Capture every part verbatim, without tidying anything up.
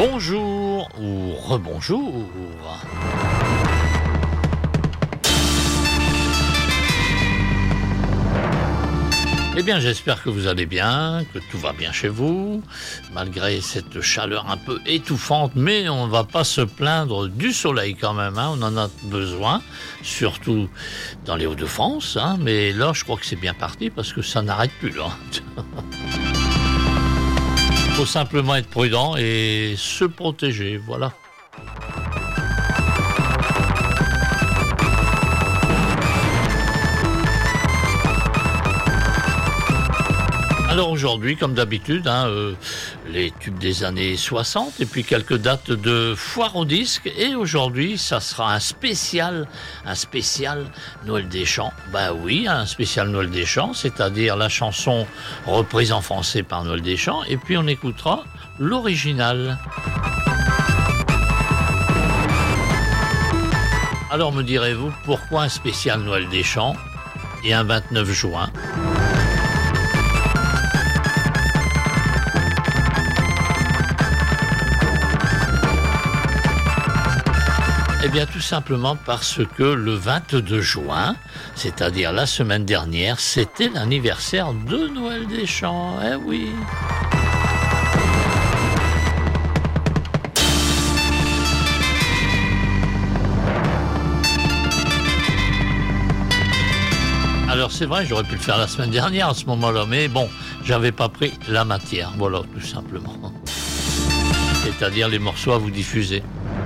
bonjour ou rebonjour. Eh bien, j'espère que vous allez bien, que tout va bien chez vous, malgré cette chaleur un peu étouffante, mais on ne va pas se plaindre du soleil quand même, hein, on en a besoin, surtout dans les Hauts-de-France, hein, mais là, je crois que c'est bien parti parce que ça n'arrête plus, là. Il faut simplement être prudent et se protéger, voilà. Alors aujourd'hui, comme d'habitude, hein, euh, les tubes des années soixante et puis quelques dates de foire au disque. Et aujourd'hui, ça sera un spécial, un spécial Noël des Chants. Ben oui, un spécial Noël des Chants, c'est-à-dire la chanson reprise en français par Noël des Chants. Et puis on écoutera l'original. Alors me direz-vous, pourquoi un spécial Noël des Chants et un vingt-neuf juin ? Eh bien, tout simplement parce que le vingt-deux juin, c'est-à-dire la semaine dernière, c'était l'anniversaire de Noël des Chants. Eh oui. Alors c'est vrai, j'aurais pu le faire la semaine dernière à ce moment-là, mais bon, j'avais pas pris la matière, voilà, tout simplement. C'est-à-dire les morceaux à vous diffuser.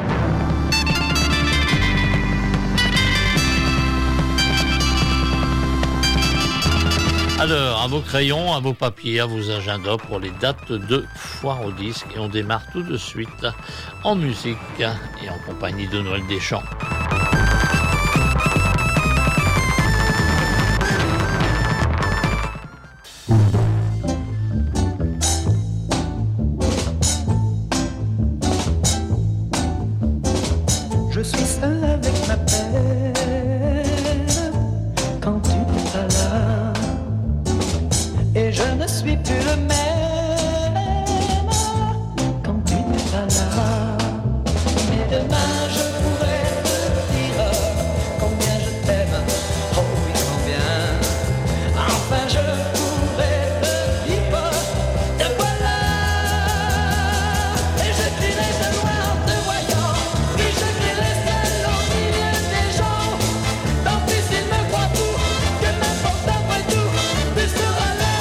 Alors, à vos crayons, à vos papiers, à vos agendas pour les dates de foire au disque. Et on démarre tout de suite en musique et en compagnie de Noël des Chants. Je suis seul avec ma peine quand tu n'es pas là. Et je ne suis plus le même quand tu n'es pas là. Mais demain je pourrais te dire combien je t'aime, oh oui combien. Enfin je pourrais te dire, te voilà. Et je crierai de loin en te voyant, puis je crierai seul au milieu des gens. Tant pis s'ils me croient fou, que n'importe après tout, tu seras là.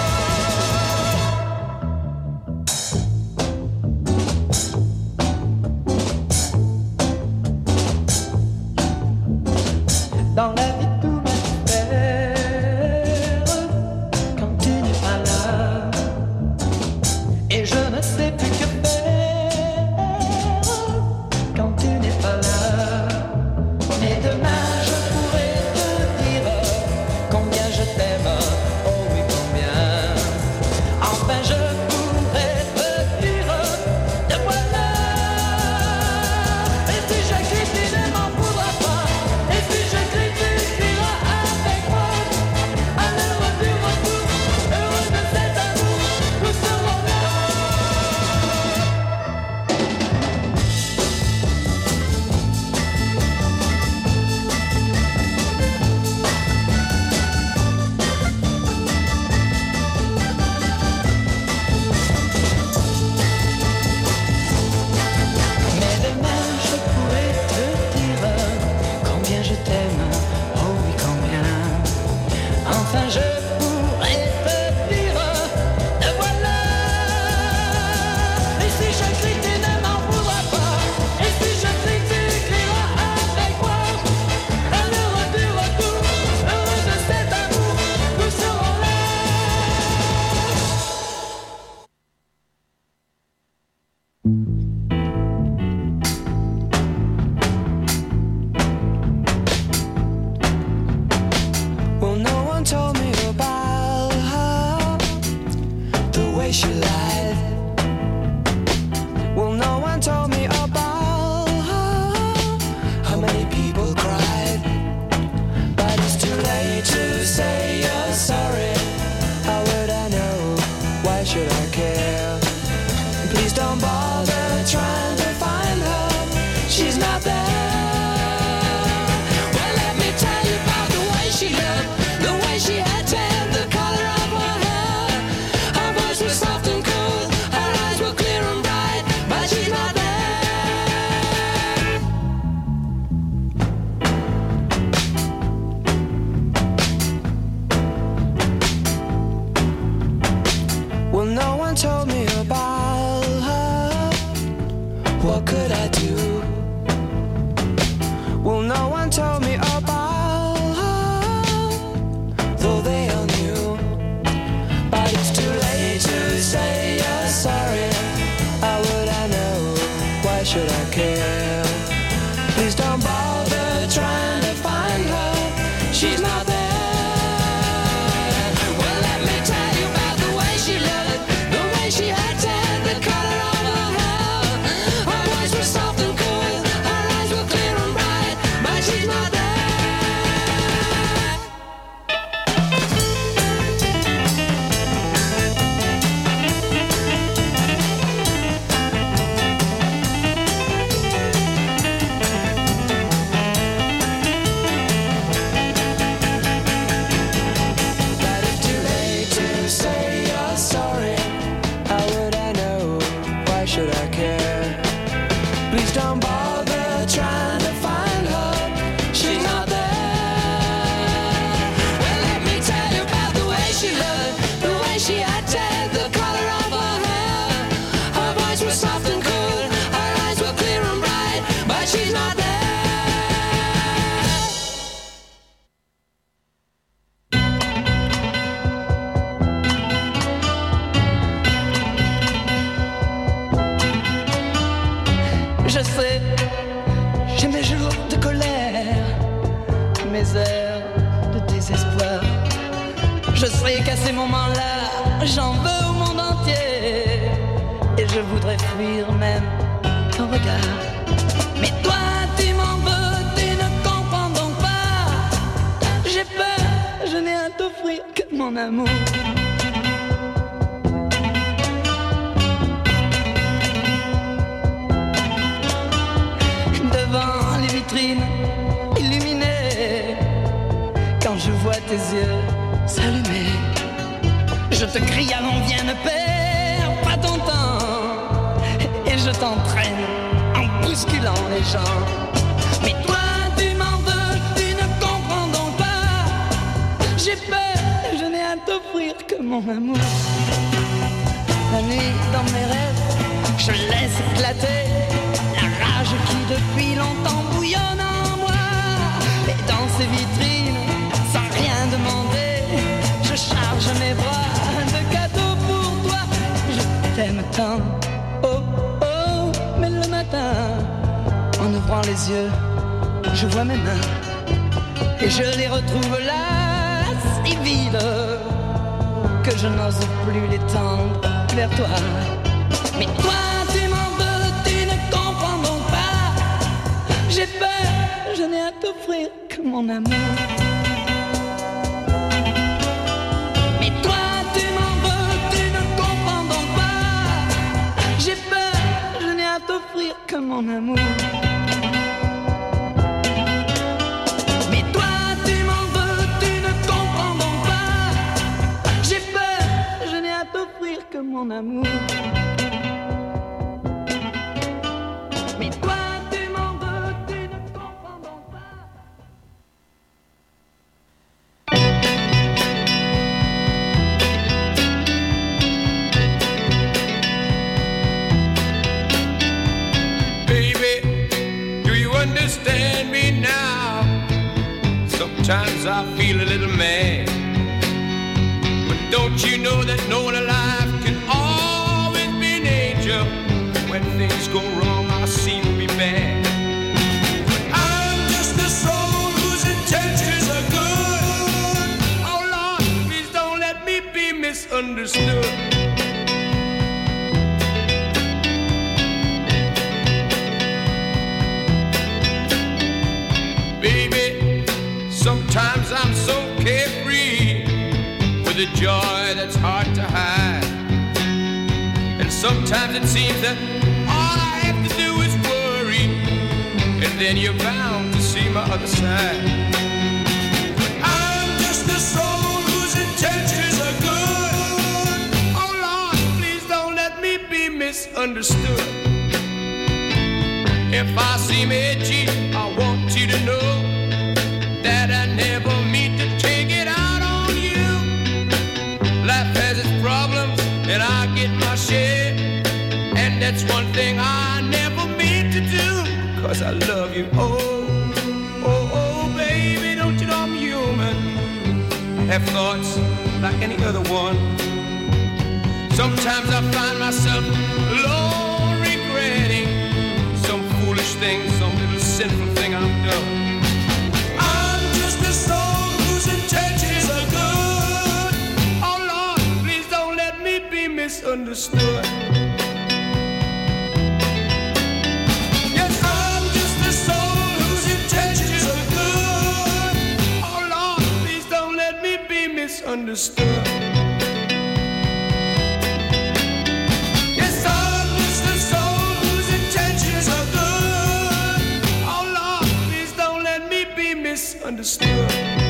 Dans la vie tout va se faire quand tu n'es pas là. Et je ne sais plus que faire quand tu n'es pas là. Mais demain je pourrais te dire combien je t'aime, oh oui combien. Enfin je pourrais te dire, te voilà. Et si je crie tu ne m'en voudras pas. Et si je crie tu crieras avec moi. À l'heure du retour, heureux de cet amour, nous serons là. Mais demain je pourrais te dire combien je t'aime, oh oui combien. Enfin je pourrais te dire, te voilà. Et si je crie tu ne m'en voudras pas. Et si je crie tu crieras avec moi. À l'heure du retour, heureux de cet amour, nous serons là. Well, no one told me about her, the way she lied. Well, no one told me about her, how many people cried. But it's too late to say you're sorry. How would I know? Why should I care? Please don't bother trying. mes heures de désespoir. Je sais qu'à ces moments-là, j'en veux au monde entier. Et je voudrais fuir même ton regard. Mais toi, tu m'en veux, tu ne comprends donc pas. J'ai peur, je n'ai à t'offrir que mon amour. Devant les vitrines illuminées, quand je vois tes yeux s'allumer, je te crie allons viens ne perds pas ton temps. Et je t'entraîne en bousculant les gens. Mais toi tu m'en veux, tu ne comprends donc pas. J'ai peur, je n'ai à t'offrir que mon amour. La nuit dans mes rêves, je laisse éclater la rage qui depuis longtemps bouillonne en moi. Et dans ces vitrines, sans rien demander, je charge mes bras de cadeaux pour toi. Je t'aime tant, oh oh, mais le matin, en ouvrant les yeux, je vois mes mains et je les retrouve là, si vides, que je n'ose plus les tendre vers toi. Mais toi, tu m'en veux, tu ne comprends donc pas. J'ai peur, je n'ai à t'offrir que mon amour. Mais toi, tu m'en veux, tu ne comprends donc pas. J'ai peur, je n'ai à t'offrir que mon amour. Mais toi, tu m'en veux, tu ne comprends donc pas. J'ai peur, je n'ai à t'offrir que mon amour. Mais toi, tu m'en veux, tu ne comprends donc pas. Baby, do you understand me now? Sometimes I feel a little mad, but don't you know that no one alive can always be an angel? When things go wrong, I seem to be bad. I'm just a soul whose intentions are good. Oh Lord, please don't let me be misunderstood. Baby, sometimes I'm so carefree with a joy that's hard to hide. And sometimes it seems that all I have to do is worry, and then you're bound to see my other side. I'm just a soul whose intentions are good. Oh Lord, please don't let me be misunderstood. If I seem edgy, I want you to know that I never mean to take it out on you. Life has its problems, and I get my share. And that's one thing I never mean to do, 'cause I love you. Oh, oh, oh, baby, don't you know I'm human? I have thoughts like any other one. Sometimes I find myself alone regretting some foolish thing, some little sinful thing I've done. I'm just a soul whose intentions are good. Oh Lord, please don't let me be misunderstood. Yes, I'm just a soul whose intentions are good. Oh Lord, please don't let me be misunderstood. Yes, I'm just a soul whose intentions are good. Oh Lord, please don't let me be misunderstood.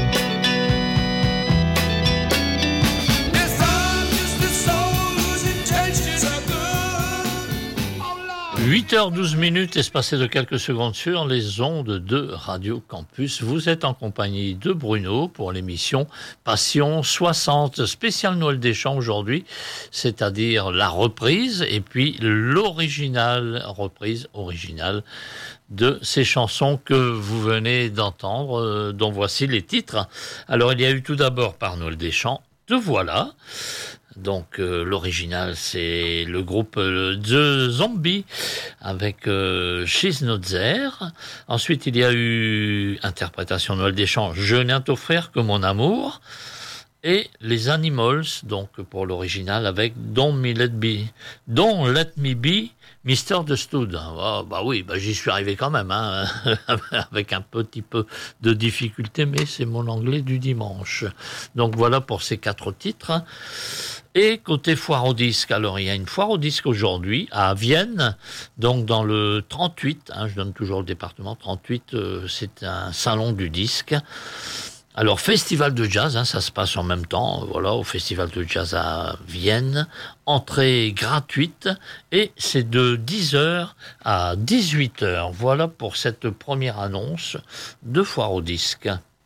Yes, I'm just a soul whose intentions are good. Oh Lord. huit heures douze minutes, espacées de quelques secondes sur les ondes de Radio Campus. Vous êtes en compagnie de Bruno pour l'émission Passion soixante, spécial Noël Deschamps aujourd'hui, c'est-à-dire la reprise et puis l'original, reprise originale de ces chansons que vous venez d'entendre, euh, dont voici les titres. Alors il y a eu tout d'abord par Noël Deschamps, Te voilà, Donc euh, l'original, c'est le groupe euh, The Zombie avec euh, She's Not There. Ensuite, il y a eu interprétation Noël Deschamps, Je n'ai à t'offrir que mon amour. Et les Animals, donc pour l'original, avec Don't Me Let Be, Don't Let Me Be, Mister The Stud. Oh, bah oui, bah j'y suis arrivé quand même, hein, avec un petit peu de difficulté, mais c'est mon anglais du dimanche. Donc voilà pour ces quatre titres. Et côté foire au disque, alors il y a une foire au disque aujourd'hui à Vienne, donc dans le trente-huit, hein, je donne toujours le département trente-huit, euh, c'est un salon du disque. Alors, festival de jazz, hein, ça se passe en même temps, voilà, au festival de jazz à Vienne. Entrée gratuite et c'est de dix heures à dix-huit heures. Voilà pour cette première annonce de foire au disque.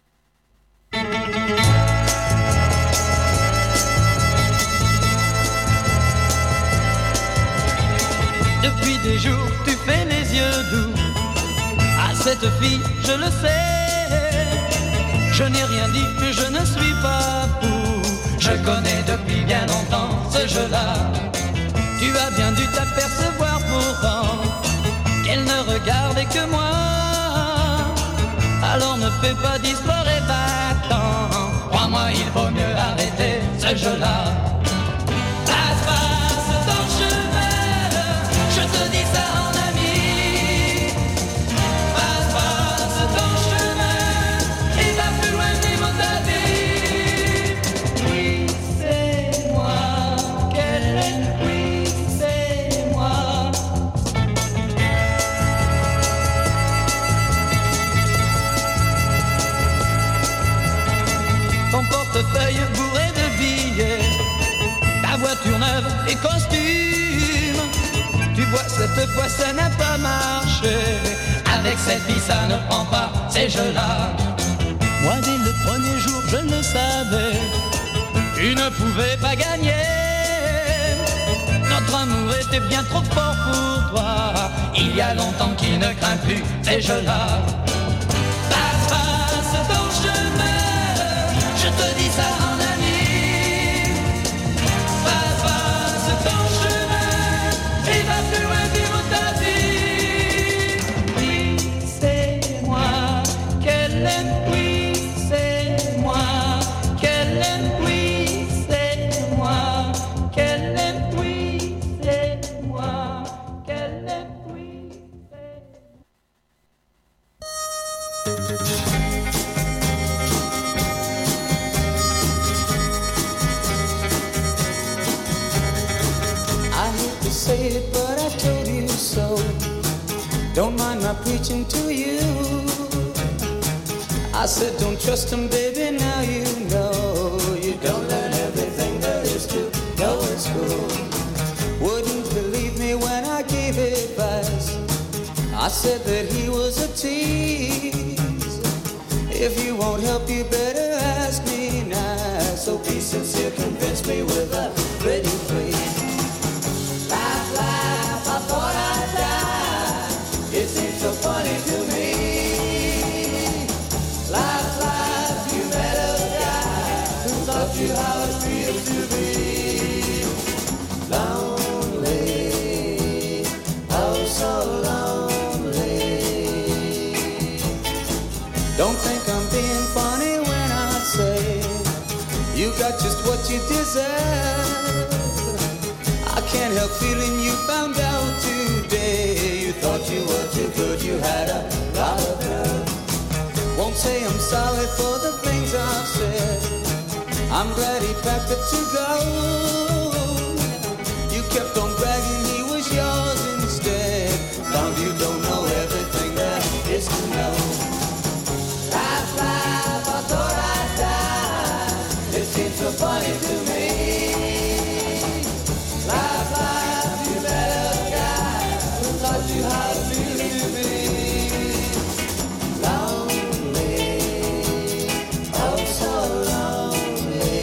Depuis des jours, tu fais les yeux doux à cette fille, je le sais. Je n'ai rien dit, mais je ne suis pas fou. Je connais depuis bien longtemps ce jeu-là. Tu as bien dû t'apercevoir pourtant qu'elle ne regardait que moi. Alors ne fais pas d'histoire et va-t'en. Crois-moi, il vaut mieux arrêter ce jeu-là. Passe, passe ton chemin, je te dis ça en ami. Passe, passe ton chemin et va plus loin vivre ta vie. Oui, c'est moi, qu'elle aime, oui, c'est moi. Ton portefeuille bourré de billets, ta voiture neuve et costume. Tu vois, cette fois ça n'a pas marché. Avec cette vie ça ne prend pas ces jeux-là. Moi dès le premier jour je le savais. Tu ne pouvais pas gagner. Notre amour était bien trop fort pour toi. Il y a longtemps qu'il ne craint plus ces jeux-là. Passe, passe ton chemin, je te dis ça en ami. Passe, passe ton chemin et va plus loin vivre ta vie. Oui, c'est moi qu'elle aime, oui, c'est moi qu'elle aime, oui, c'est moi qu'elle aime, oui, c'est moi qu'elle aime, oui, c'est I hate to say it, but I told you so. Don't mind my preaching to you. I said don't trust him, baby, now you know. You don't learn everything there is to know in school. Wouldn't believe me when I gave advice. I said that he was a tease. If you won't help, you better ask me nice. So be sincere, convince me with a pretty please. Laugh, laugh, I thought I'd die. It seems so funny to me. Laugh, laugh, you met a guy who taught you how it feels to be lonely. Oh, so lonely. Don't think I'm being funny when I say you got just what you deserve. I can't help feeling you found out today. You thought you were too good, you had a lot of nerve. Won't say I'm sorry for the things I've said. I'm glad he packed it to go. You kept on bragging he was yours instead. Found you don't know everything there is to know. Laugh, laugh, I thought I'd die. It seems so funny to me. Laugh, laugh, you met a guy who taught you how to feel to be lonely, oh so lonely.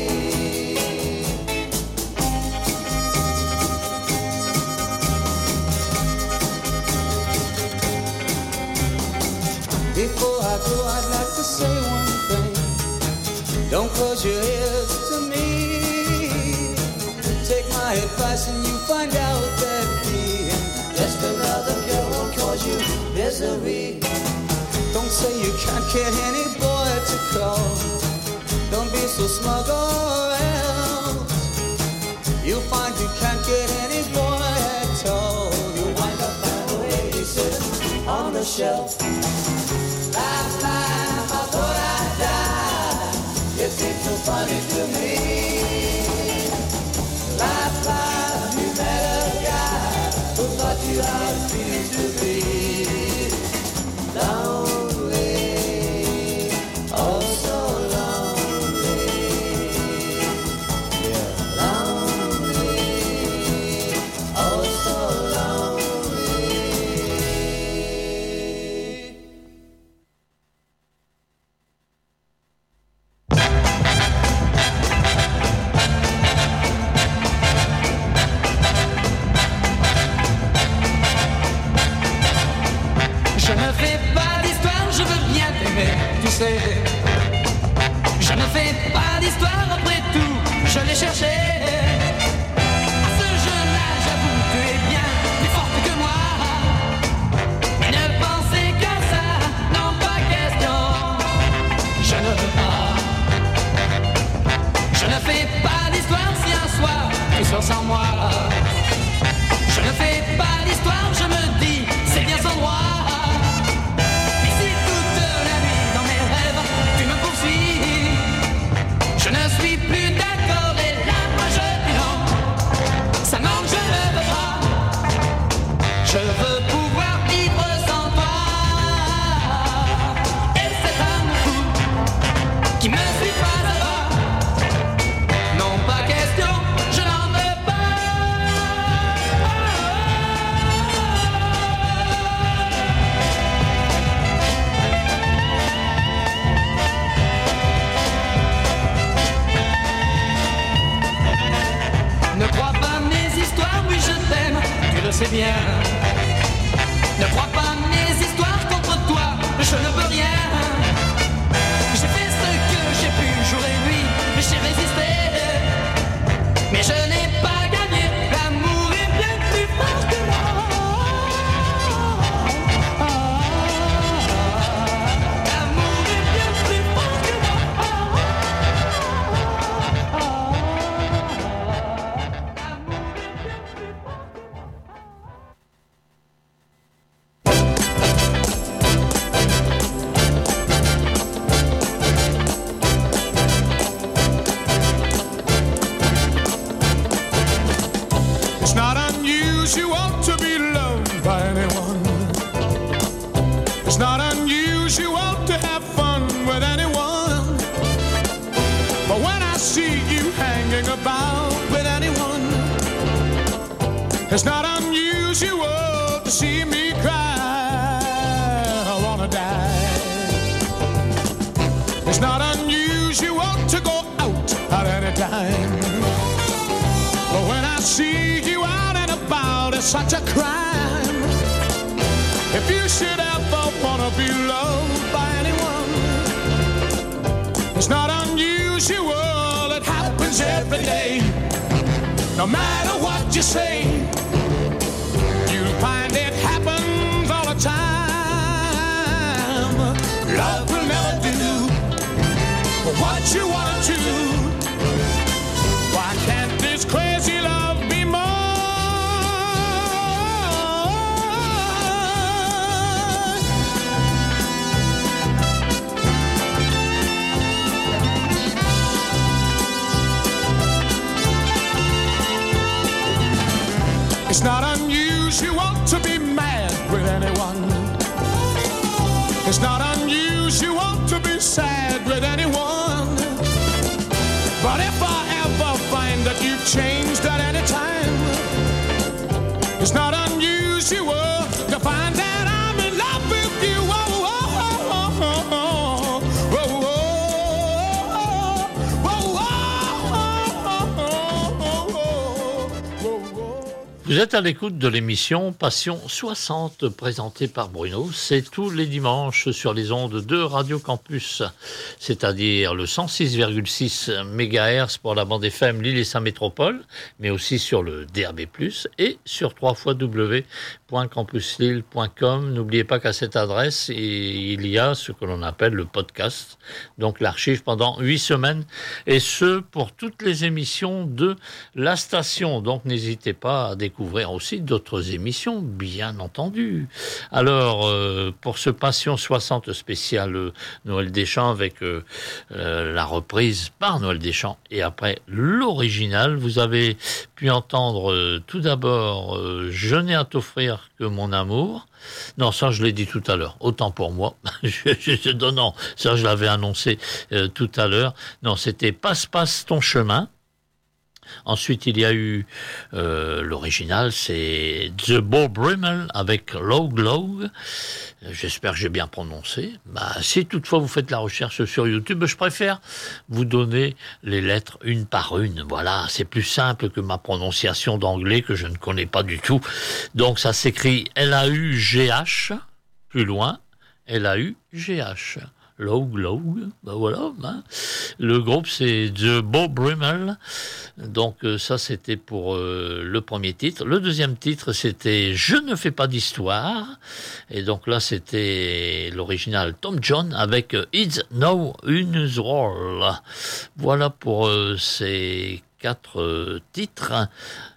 Before I go, I'd like to say one thing. Don't close your ears to me. my advice and you find out that being just another girl will cause you misery. Don't say you can't get any boy to call. Don't be so smug or else you'll find you can't get any boy at all. You'll wind up found a lady sitting on the shelf. Laugh, laugh, I thought I'd die. You seem so funny to me. Laugh, laugh, you met a guy who thought you had feelings to be. Lonely, oh so lonely. Yeah. Lonely, oh so lonely. Je ne fais pas d'histoire, je veux bien t'aimer, tu sais. Je ne fais pas d'histoire, après tout, je l'ai cherché. À ce jeune âge, j'avoue, tu es bien plus forte que moi. Mais ne pensez qu'à ça, non pas question. Je ne veux pas. Je ne fais pas d'histoire si un soir tu sors sans moi. Je ne fais pas d'histoire, je me dis, c'est bien sans droit. Je ne suis plus d'accord et là moi je dis non. Ça manque, je ne veux pas. Je veux pouvoir vivre sans toi. Et cet amour fou qui me suit pas à pas. Non pas question, je n'en veux pas. Ne crois pas mes histoires, oui je t'aime, tu le sais bien. Ne crois pas mes histoires contre toi, je ne peux rien. J'ai fait ce que j'ai pu jour et nuit, j'ai résisté. Mais je n'ai pas gagné, l'amour est bien plus fort que moi. L'amour est bien plus fort que moi. It's not unusual to be loved by anyone. It's not unusual to have fun with anyone. But when I see you hanging about with anyone, it's not unusual to see me cry. I wanna die. It's not unusual to go out at any time. But when I see you out and about, it's such a crime. If you should ever wanna be loved by anyone, it's not unusual, it happens every day. No matter what you say, you'll find it happens all the time. Love will never do what you wanna do. Why can't this crazy love be more? It's not unusual to be mad with anyone. It's not unusual to be sad with anyone. But if I ever find that you've changed at any time, it's not unusual to find that I'm in love with you. Oh, oh, oh, oh, oh, oh, oh, oh, oh, oh, oh, oh, oh. Vous êtes à l'écoute de l'émission Passion soixante, présentée par Bruno. C'est tous les dimanches sur les ondes de Radio Campus, c'est-à-dire le cent six virgule six mégahertz pour la bande F M Lille et sa métropole, mais aussi sur le D A B plus, et sur w w w point campus lille point com. N'oubliez pas qu'à cette adresse, il y a ce que l'on appelle le podcast, donc l'archive pendant huit semaines, et ce, pour toutes les émissions de la station. Donc n'hésitez pas à découvrir aussi d'autres émissions, bien entendu. Alors, euh, pour ce Passion soixante spécial euh, Noël Deschamps, avec euh, euh, la reprise par Noël Deschamps et après l'original, vous avez pu entendre euh, tout d'abord euh, Je n'ai à t'offrir que mon amour. Non, ça je l'ai dit tout à l'heure, autant pour moi. je, je, non, non, ça je l'avais annoncé euh, tout à l'heure. Non, c'était Passe, passe ton chemin. Ensuite, il y a eu euh, l'original, c'est The Beau Brummel avec Log Log. J'espère que j'ai bien prononcé. Bah, si toutefois vous faites la recherche sur YouTube, je préfère vous donner les lettres une par une. Voilà, c'est plus simple que ma prononciation d'anglais que je ne connais pas du tout. Donc ça s'écrit L A U G H, plus loin, L A U G H. Log, Log, ben voilà. Hein. Le groupe, c'est The Beau Brummel. Donc euh, ça, c'était pour euh, le premier titre. Le deuxième titre, c'était Je ne fais pas d'histoire. Et donc là, c'était l'original Tom John avec euh, It's No Unusual. Voilà pour euh, ces quatre euh, titres.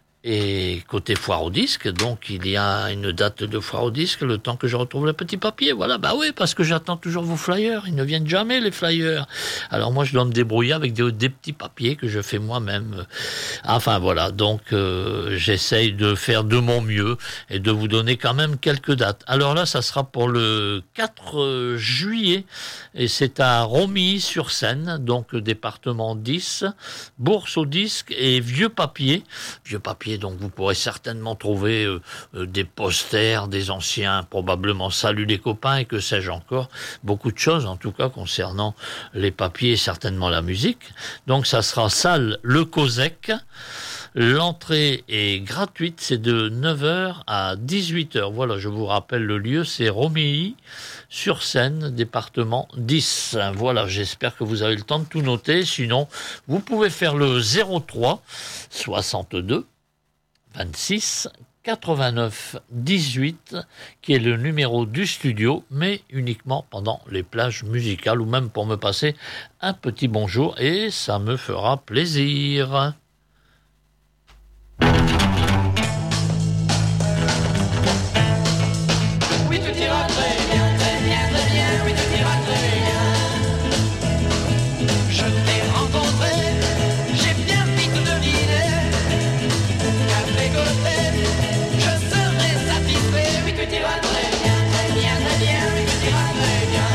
Et côté foire au disque, donc il y a une date de foire au disque, le temps que je retrouve le petit papier. Voilà, bah oui, parce que j'attends toujours vos flyers. Ils ne viennent jamais, les flyers. Alors moi, je dois me débrouiller avec des, des petits papiers que je fais moi-même. Enfin voilà, donc euh, j'essaye de faire de mon mieux et de vous donner quand même quelques dates. Alors là, ça sera pour le quatre juillet et c'est à Romilly-sur-Seine, donc département dix, Bourse au disque et Vieux Papier. Vieux Papier, donc vous pourrez certainement trouver euh, euh, des posters, des anciens, probablement Salut les copains et que sais-je encore, beaucoup de choses en tout cas concernant les papiers et certainement la musique. Donc ça sera salle Le Cosec. L'entrée est gratuite, c'est de neuf heures à dix-huit heures. Voilà, je vous rappelle le lieu, c'est Romilly-sur-Seine, département dix. Voilà, j'espère que vous avez le temps de tout noter. Sinon, vous pouvez faire le zéro trois soixante-deux vingt-six quatre-vingt-neuf dix-huit, qui est le numéro du studio, mais uniquement pendant les plages musicales ou même pour me passer un petit bonjour et ça me fera plaisir. Oui, tout ira très bien, très bien, très bien, oui, tout ira très bien. Je t'ai rencontré, j'ai bien vite deviné qu'à tes côtés, je serai satisfait. Oui, tout ira très bien, très bien, très bien, oui, tout ira très bien.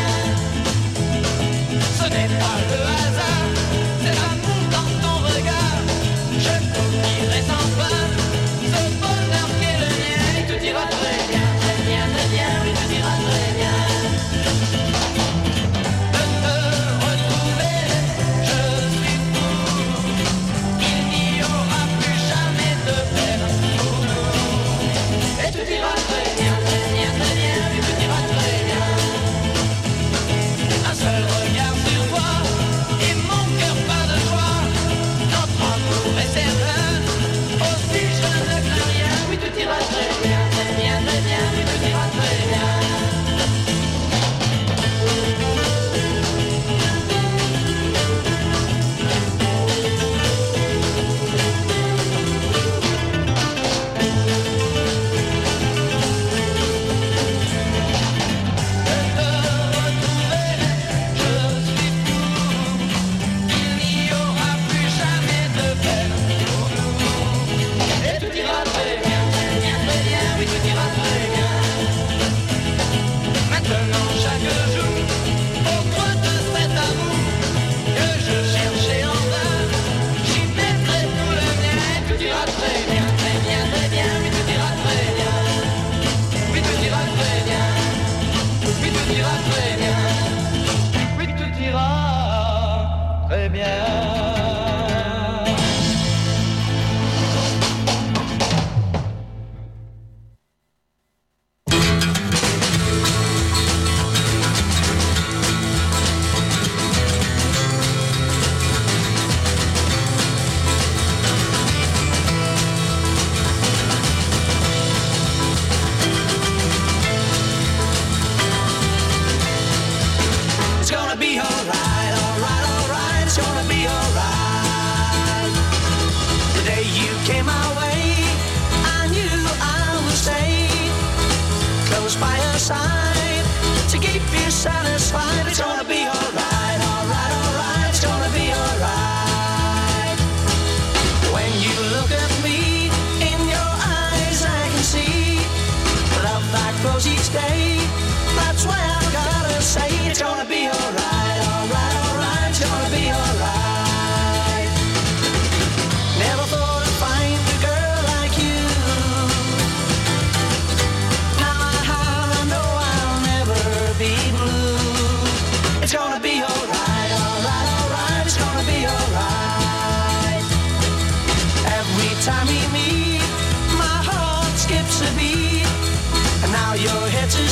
Ce n'est pas le hasard, c'est l'amour dans ton regard. Je t'oublierai sans fin ce bonheur qui est le mien. Et tout ira très bien, très bien, très bien, oui, tout ira très bien. De te retrouver, je suis fou. Il n'y aura plus jamais de peine pour nous. Et tout ira très bien, très bien, très bien, oui, tout ira très bien. Un seul regard sur toi et mon cœur pas de joie. Notre amour est certain, aussi je ne crains rien. Oui, tout ira très bien, très bien, très bien, oui, tout ira très bien.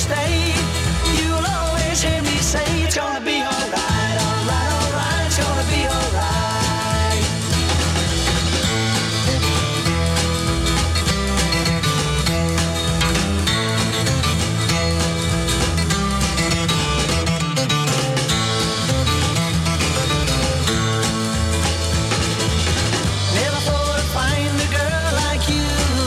stay. You'll always hear me say it's gonna be alright, alright, alright, it's gonna be alright. Never thought I'd find a girl like you.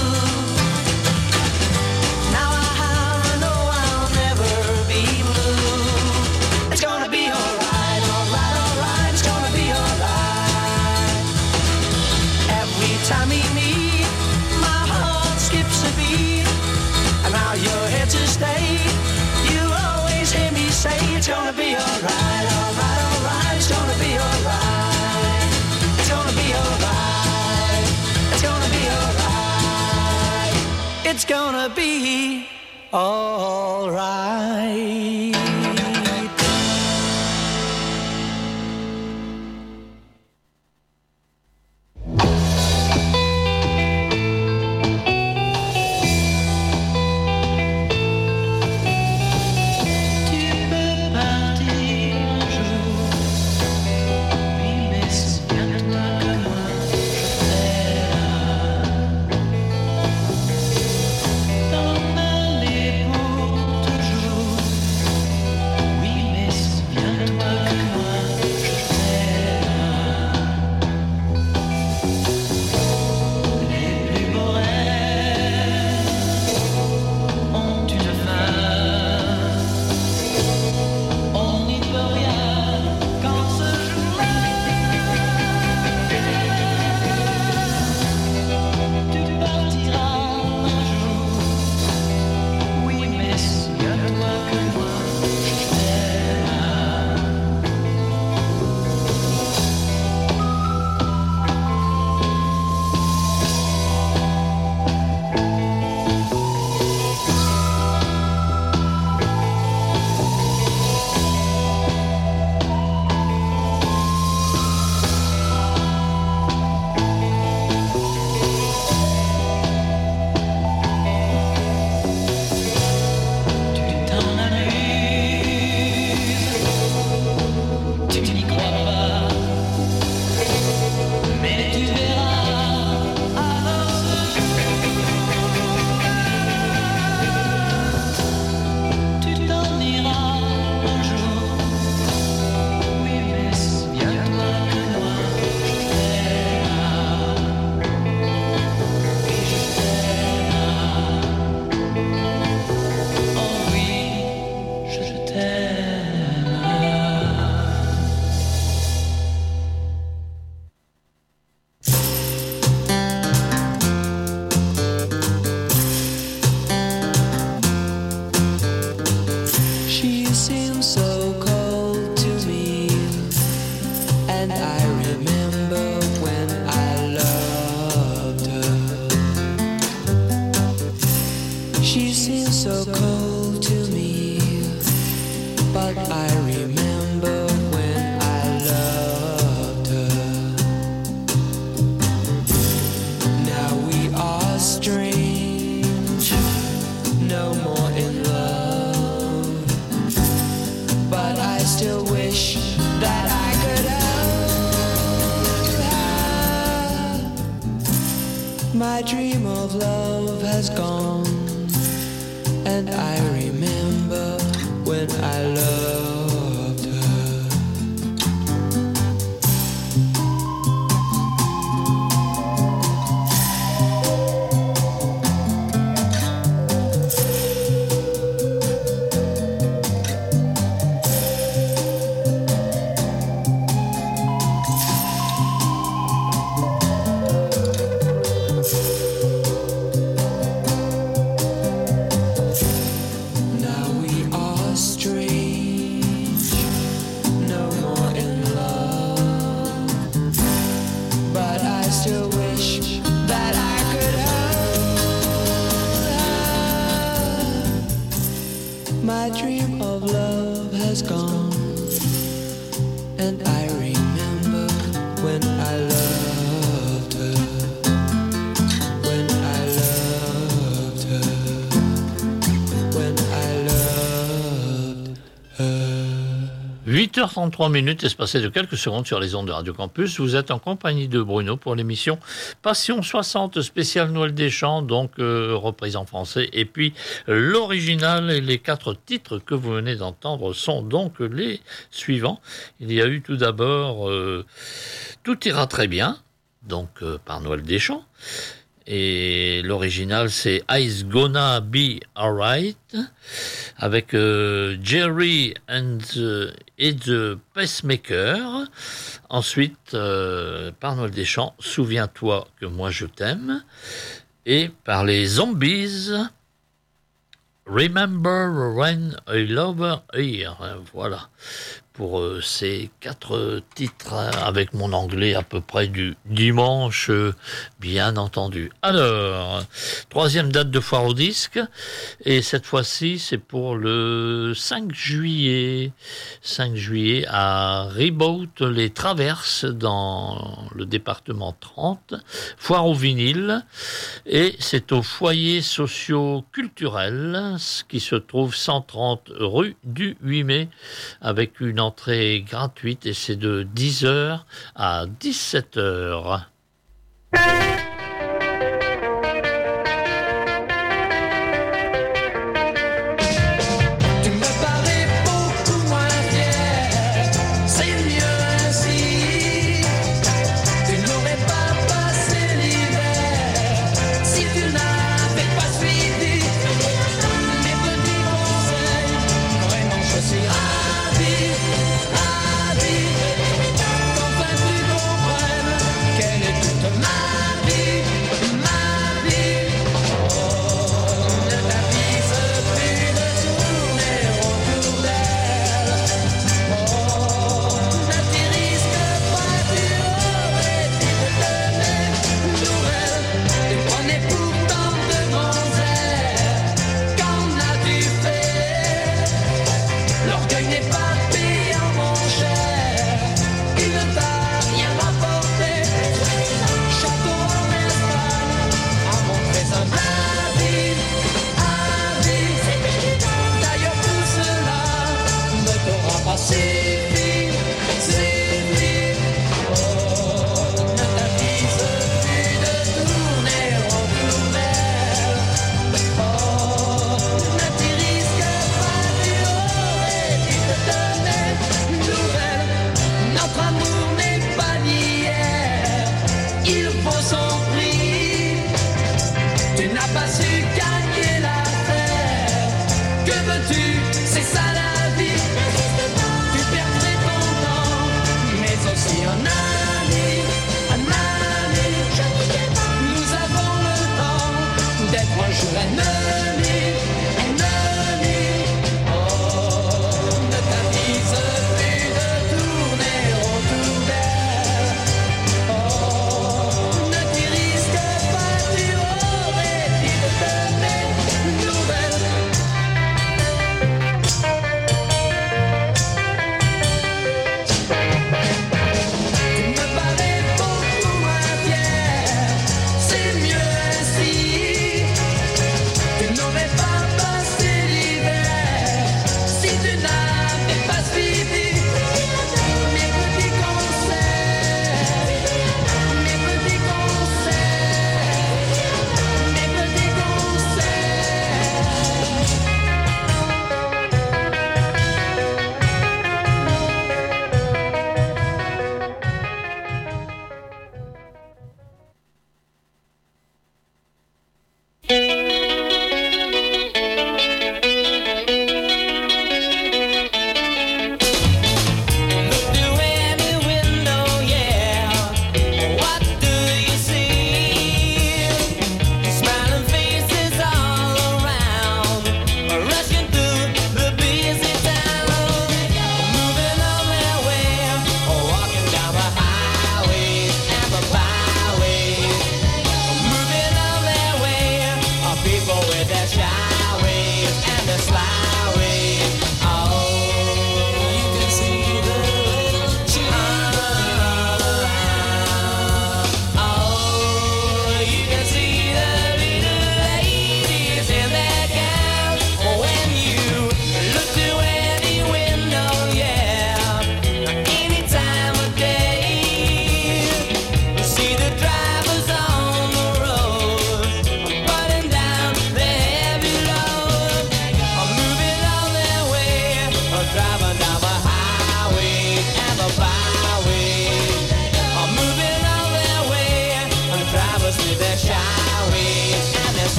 Now I have, I know I'll never be blue. It's gonna be alright, alright, alright, it's gonna be alright. Every time we meet, my heart skips a beat. And now you're here to stay. You always hear me say it's gonna be alright, alright, alright, it's gonna be alright. It's gonna be alright. It's gonna be alright. It's gonna be alright. Tu peux partir un jour, oui, mais souviens-toi que moi je serai là. T'en aller pour toujours, oui, mais souviens-toi que moi je serai là. Les plus beaux rêves ont une fin. On n'y peut rien quand ce jour-là. Tu partiras un jour, oui, mais souviens-toi que moi je serai là. Tu t'en amuses, tu n'y crois pas, mais tu verras alors ce jour-là. Tu t'en iras un jour, oui, mais souviens-toi que moi je serai là. Oui, je serai là. Oh oui, je t'aime. She seems so cold to me, and I remember when I loved her. She seems so cold to me, but I remember when I loved her. Now we are strange, no more in love, but I still wish that I could hold her. My dream of love has gone, and I remember when I loved her. Now we are strange, no more in love, but I still wish that I could hold her. My dream of love has gone, and I remember when I loved her, when I loved her, when I loved her. huit heures trente-trois minutes, espacées de quelques secondes sur les ondes de Radio Campus. Vous êtes en compagnie de Bruno pour l'émission Passion soixante spéciale Noël Deschamps, donc euh, reprise en français. Et puis l'original et les quatre titres que vous venez d'entendre sont donc les suivants. Il y a eu tout d'abord euh, Tout ira très bien, donc euh, par Noël Deschamps. Et l'original, c'est I's Gonna Be Alright, avec euh, Jerry and the, et the Pacemaker. Ensuite, euh, par Noël Deschamps, Souviens-toi que moi je t'aime. Et par les Zombies, Remember When I Love Here. Voilà. Pour euh, ces quatre titres, hein, avec mon anglais à peu près du dimanche, euh, bien entendu. Alors, troisième date de foire au disque, et cette fois-ci, c'est pour le cinq juillet. cinq juillet à Ribaute, les Traverses, dans le département trente, foire au vinyle, et c'est au foyer socio-culturel, qui se trouve cent trente rue du huit mai, avec une entrée gratuite, et c'est de dix heures à dix-sept heures. Tu me parais beaucoup moins fier, c'est mieux ainsi. Tu n'aurais pas passé l'hiver si tu n'avais pas suivi mes petits conseils. Vraiment, je suis ravi, ravi, qu'enfin tu comprennes quelle est toute ma vie.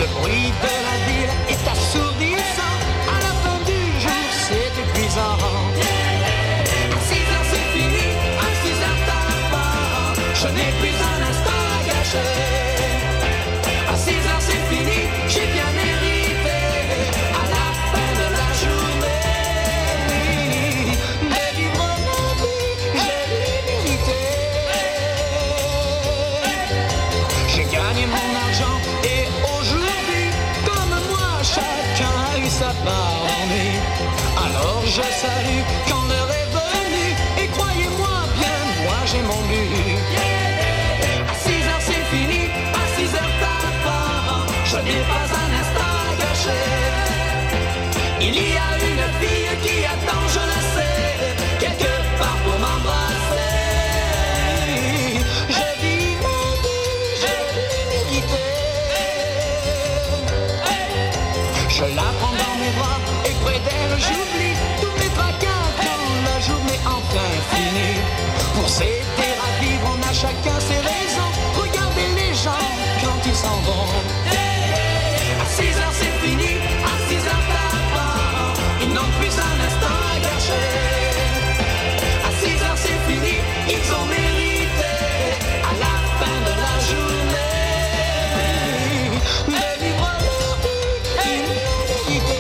Le bruit de la ville est assourdissant. À la fin du jour, c'est épuisant. À six heures, c'est fini. À six heures, t'as pas. Je n'ai plus un instant à gâcher. À six heures, c'est fini. J'ai bien mérité. À la fin de la journée, de vivre ma vie, je l'ai mérité. J'ai gagné mon argent et aujourd'hui, comme moi, chacun a eu sa part d'ennui. Alors je salue quand l'heure est venue et croyez-moi bien, moi j'ai mon but. À six heures c'est fini, à six heures t'as pas. Je n'ai pas un instant à gâcher. Il y a une fille qui attend, je le sais, quelque part pour m'embrasser. Je vis ma vie, je l'ai mérité. Je la prends dans mes bras et près d'elle j'oublie tous mes tracas quand la journée enfin finie. Pour s'aider à vivre, on a chacun ses raisons. Regardez les gens quand ils s'en vont. À six heures c'est fini, à six heures t'as pas. Ils n'ont plus un instant à gâcher. À six heures c'est fini, ils ont mérité. À la fin de la journée, de vivre leur vie, ils l'ont mérité.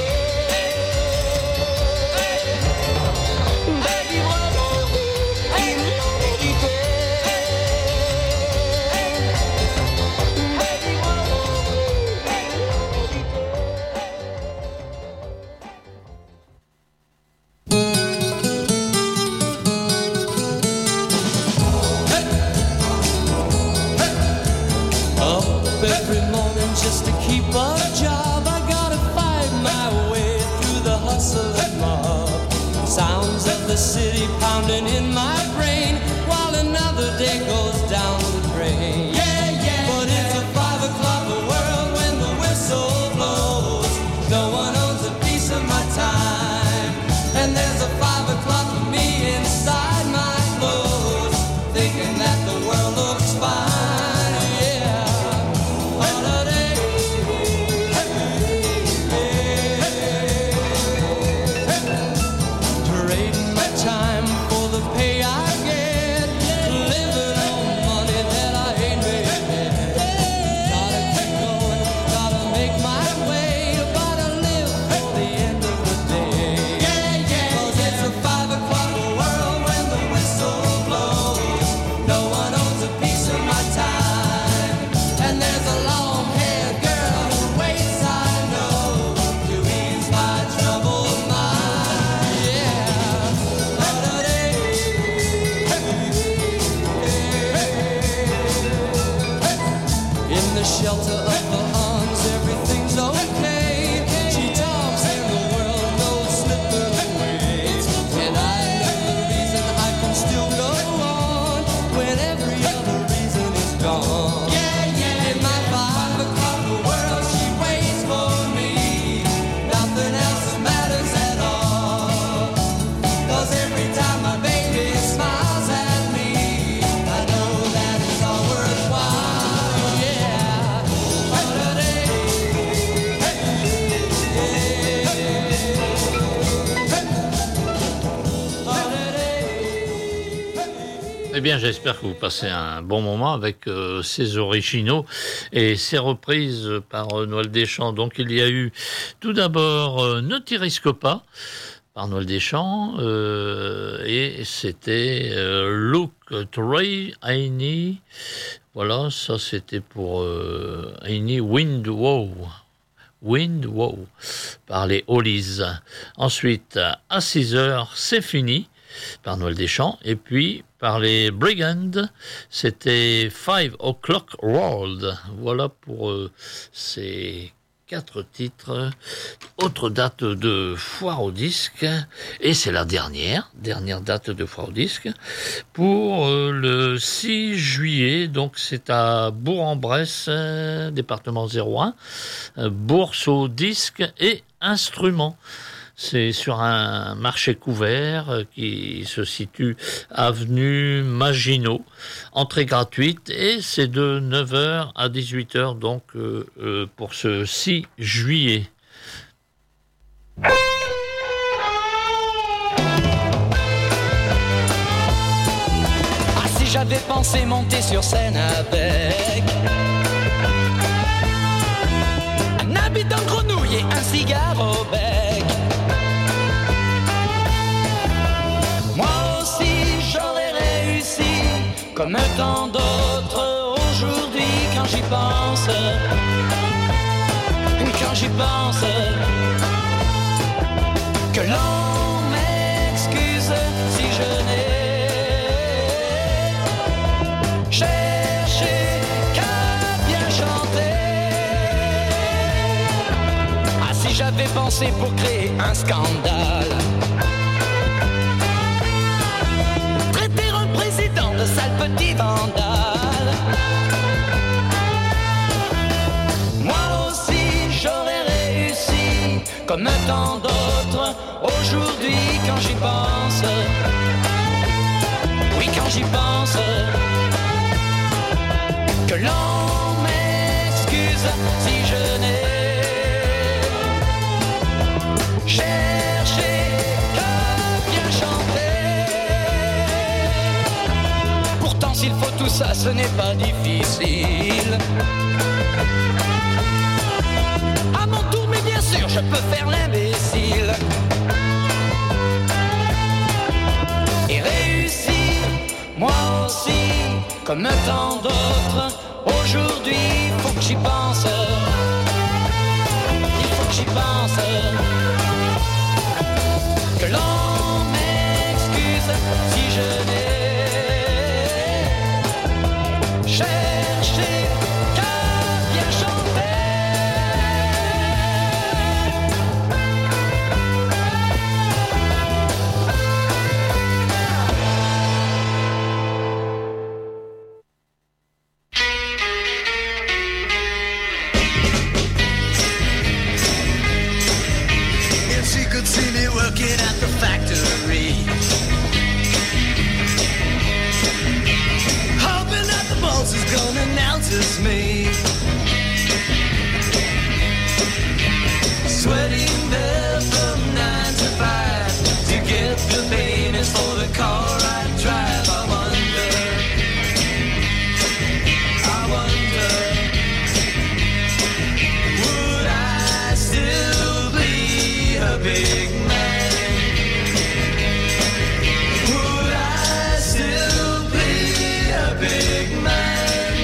De vivre leur vie, ils l'ont mérité. De vivre leur vie, ils l'ont mérité. Up every morning just to keep a job. I gotta fight my way through the hustle and mob. Sounds of the city pounding in my brain while another day goes down the drain. Yeah, yeah. But it's a five o'clock world when the whistle blows. No one owns a piece of my time, and there's a five o'clock of me inside my clothes, thinking that the world looks fine. Yeah. Holiday. Trading my time for the pay I get, living on money that I ain't made yet. Gotta keep going, gotta make my way, gotta live for the end of the day. Yeah, yeah. 'Cause it's a five o'clock world when the whistle blows. No one owns a piece of my time, and there's a long-haired girl who waits, I know, to ease my troubled mind. Yeah. Holiday. In the shelter of her arms, everything's okay. She talks and the world knows slipping away. And I know the reason I can still go on when every other reason is gone. Yeah, yeah. In my five o'clock world, she waits for me. Nothing else matters at all. 'Cause every time my baby smiles at me, I know that it's all worthwhile. Yeah. Holiday. Eh bien, j'espère que vous passez un bon moment avec euh, ces originaux et ces reprises par euh, Noël Deschamps. Donc, il y a eu tout d'abord euh, Ne t'y risque pas par Noël Deschamps euh, et c'était euh, Look at Ray Haney. Voilà, ça c'était pour euh, Haney Wind Wow. Wind Wow par les Hollies. Ensuite, à six heures, c'est fini par Noël Deschamps. Et puis, par les Brigands, c'était Five O'Clock World. Voilà pour euh, ces quatre titres. Autre date de foire au disque, et c'est la dernière, dernière date de foire au disque, pour euh, le six juillet, donc c'est à Bourg-en-Bresse, euh, département zéro un, euh, bourse aux disques et instruments. C'est sur un marché couvert euh, qui se situe avenue Maginot, entrée gratuite, et c'est de neuf heures à dix-huit heures donc euh, euh, pour ce six juillet. Ah, si j'avais pensé monter sur scène avec un habit en grenouille et un cigare au bec, moi aussi j'aurais réussi comme tant d'autres aujourd'hui. Quand j'y pense, quand j'y pense, que l'on m'excuse si je n'ai cherché qu'à bien chanter. Ah, si j'avais pensé pour créer un scandale, traiter un président de sale petit vandale, moi aussi j'aurais réussi comme tant d'autres. Aujourd'hui, quand j'y pense, oui, quand j'y pense, que l'on m'excuse si je n'ai cherché qu'à bien chanter. Pourtant, s'il faut tout ça, ce n'est pas difficile. À mon tour, mais bien sûr, je peux faire l'imbécile. Et réussir, moi aussi, comme tant d'autres. Aujourd'hui, faut que j'y pense. Il faut que j'y pense. Que l'on m'excuse si je n'ai cherché qu'à bien chanter. Working at the factory, hoping that the boss is gonna notice me, sweating there from nine to five to get the payments for the car I drive. I wonder, I wonder, would I still be a big man? Big man.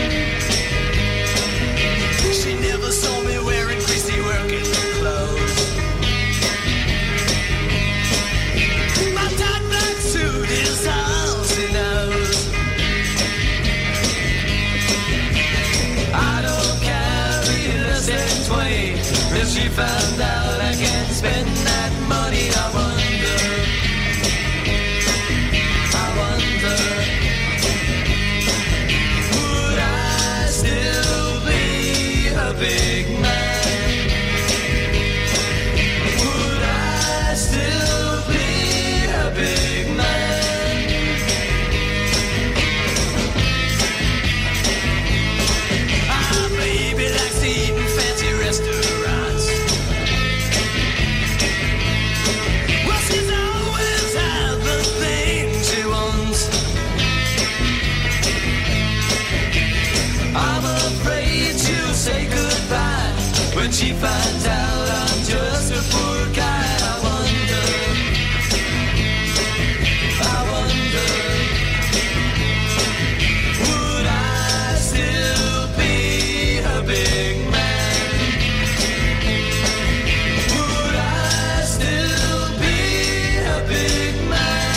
She never saw me wearing greasy working clothes. My tight black suit is all she knows. I don't carry less than twenty. If she found out I can't spend that money, I wonder, I wonder, big man, would I still be a big man? Ah, baby likes to eat in fancy restaurants. Well, she's always had the thing she wants. I'm afraid she'll say goodbye when she finds out I'm just a poor guy. I wonder, I wonder, would I still be a big man? Would I still be a big man?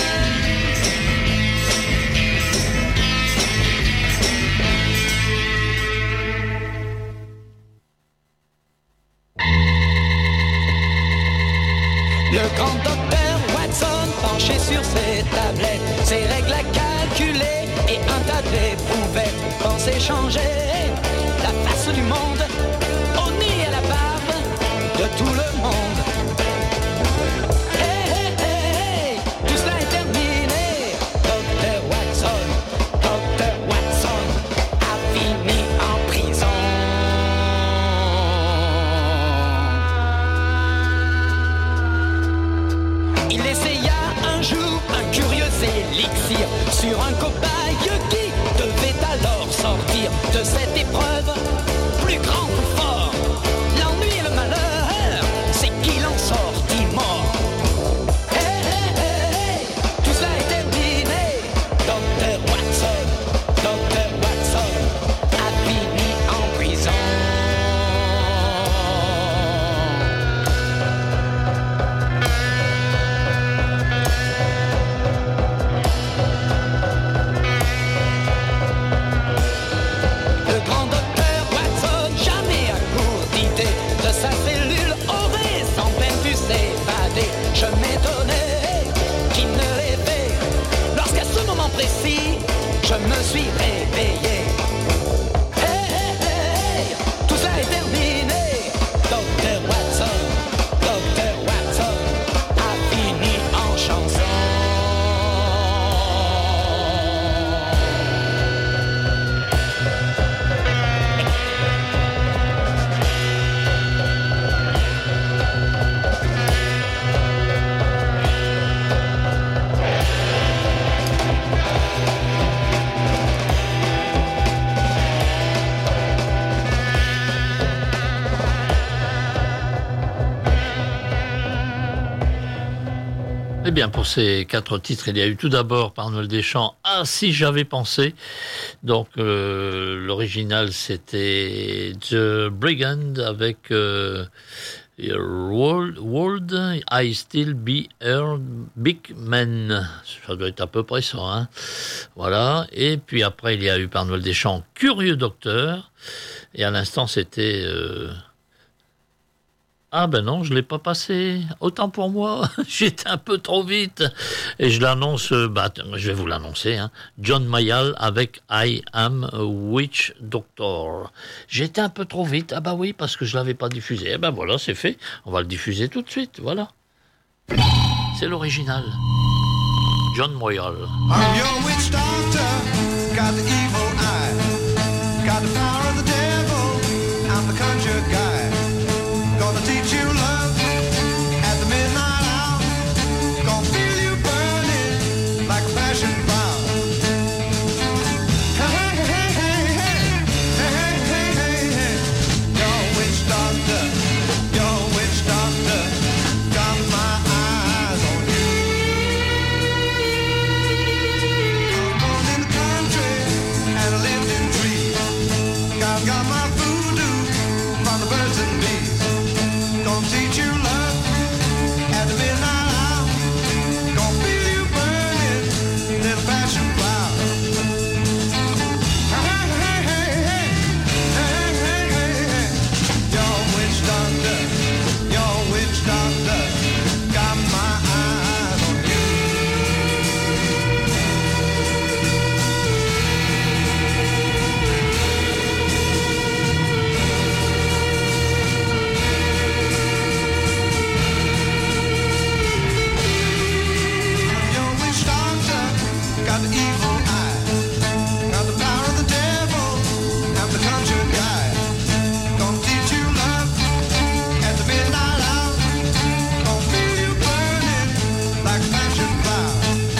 Le grand docteur Watson, penché sur ses tablettes, ses règles à calculer et un tas d'éprouvettes, pensait changer la face du monde, au nez et à la barbe de tout le monde. de cette épreuve, plus grand, plus fort. L'ennui et le malheur, c'est qu'il en sortit mort. Hey, hey, hey, hey, tout cela est terminé. Docteur Watson, Docteur Watson a fini en prison. Le grand docteur Watson, jamais à court d'idées, de sa cellule aurait sans peine pu s'évader. Je m'étonnais qu'il ne l'ait fait, lorsqu'à ce moment précis, je me suis réveillé. Hey, hey, hey, tout ça est terminé. Docteur Watson, Docteur Watson a fini en chanson. Eh bien, pour ces quatre titres, il y a eu tout d'abord par Noël Deschamps « Ah, si j'avais pensé ». Donc, euh, l'original, c'était The Brigand avec euh, World, World, I Still Be Her Big Man. Ça doit être à peu près ça, hein. Voilà. Et puis après, il y a eu par Noël Deschamps « Curieux Docteur ». Et à l'instant, c'était... Euh, Ah ben non, je ne l'ai pas passé. Autant pour moi, j'étais un peu trop vite. Et je l'annonce, bah, je vais vous l'annoncer, hein. John Mayall avec I Am a Witch Doctor. J'étais un peu trop vite, ah bah oui, parce que je ne l'avais pas diffusé. Eh ben voilà, c'est fait, on va le diffuser tout de suite, voilà. C'est l'original. John Mayall. I'm your witch doctor, got the evil eye, got the power of the devil, I'm the conjure guy. Gonna teach you love at the midnight hour. Gonna feel you burning like a passion flower. Hey, hey, hey, hey, hey, hey, hey, hey, hey. Your witch doctor, your witch doctor, got my eyes on you. I'm born in the country and I lived in trees. God got my voodoo from the birds and bees. Gonna teach you love at the midnight hour. Gonna feel you burning, little passion flower. Hey, hey, hey, hey, hey, hey, hey, hey. Your witch doctor, your witch doctor, got my eyes on you. Your witch doctor, got the evil eye, got the power of the devil, I'm the conjure guy. Gonna teach you love at the midnight hour. Gonna feel you burning like a passion flower.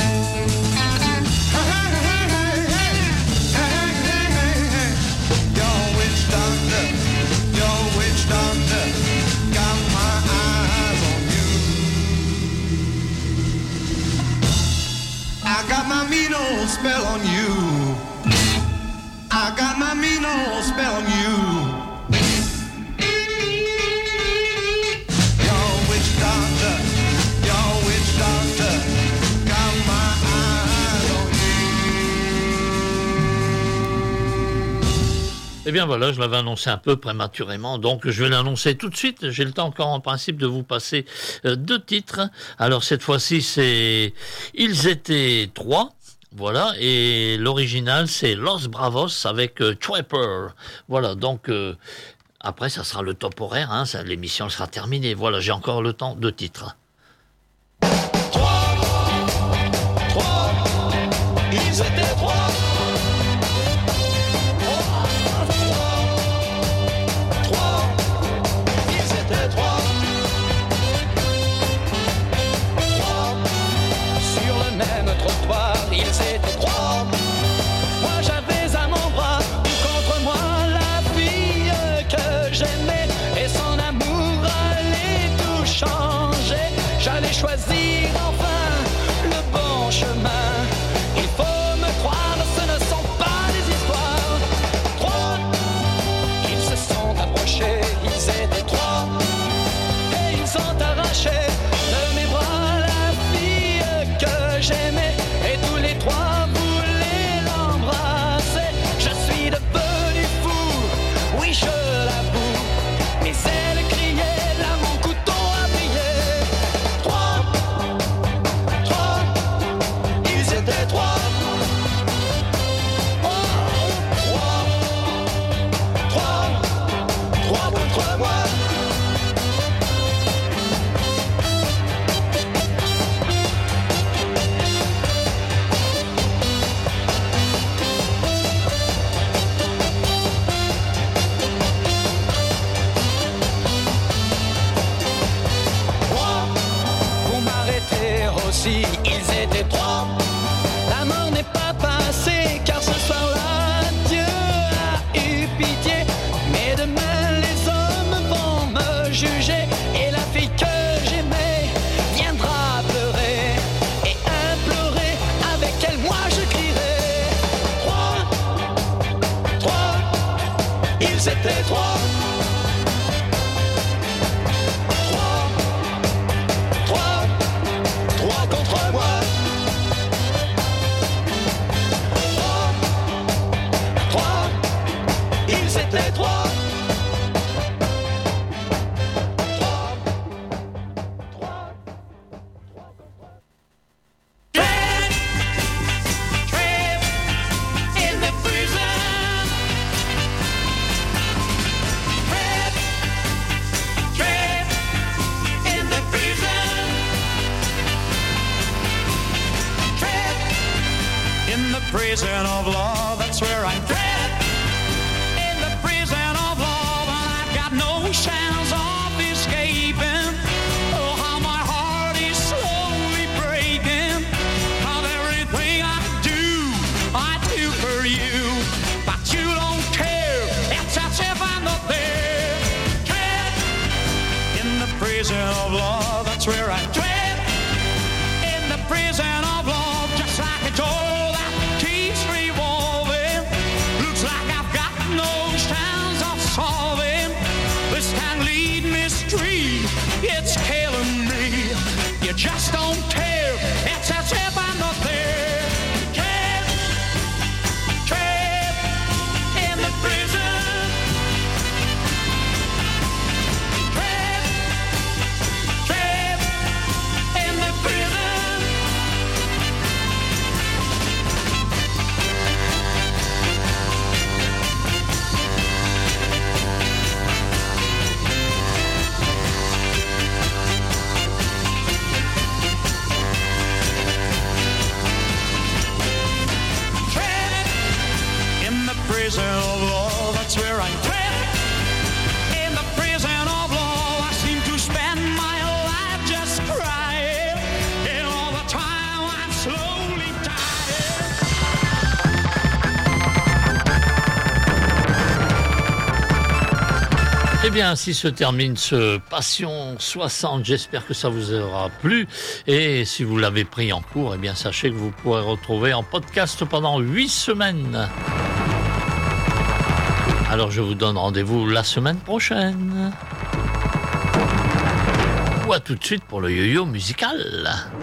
Hey, hey, hey, hey, hey, hey, hey, hey. Your witch doctor, your witch doctor, got my eyes on you. I got my mean old spell on you. I got my mean old spell on you. Your witch doctor, your witch doctor, got my eyes on you. Eh bien voilà, je l'avais annoncé un peu prématurément, donc je vais l'annoncer tout de suite. J'ai le temps encore en principe de vous passer euh, deux titres. Alors cette fois-ci, c'est Ils étaient trois. Voilà, et l'original, c'est Los Bravos avec euh, Trapper. Voilà, donc euh, après, ça sera le top horaire, hein, ça, l'émission sera terminée. Voilà, j'ai encore le temps, deux titres. Trois, trois, ils étaient trois. Ils étaient trois. Moi j'avais à mon bras, contre moi Ils étaient trois. Trois. Trois. Trois contre moi. Trois. Trois. Ils étaient trois. Prison of love, that's where I'm trapped. In the prison of love, and I've got no chance of escaping. Oh, how my heart is slowly breaking. How everything I do, I do for you. But you don't care, it's as if I'm not there. Trapped in the prison of love, that's where I'm trapped. In the prison of love, just like a door. It's killing me. You just don't care. It's as if I'm not there. Trapped, trapped in the prison. Trapped, trapped in the prison. Prison of love, that's where I'm trapped. In the prison of love, I seem to spend my life just crying. And all the time I'm slowly dying. Eh bien, ainsi se termine ce Passion soixante. J'espère que ça vous aura plu. Et si vous l'avez pris en cours, eh bien, sachez que vous pourrez retrouver en podcast pendant huit semaines. Alors je vous donne rendez-vous la semaine prochaine. Ou à tout de suite pour le yo-yo musical.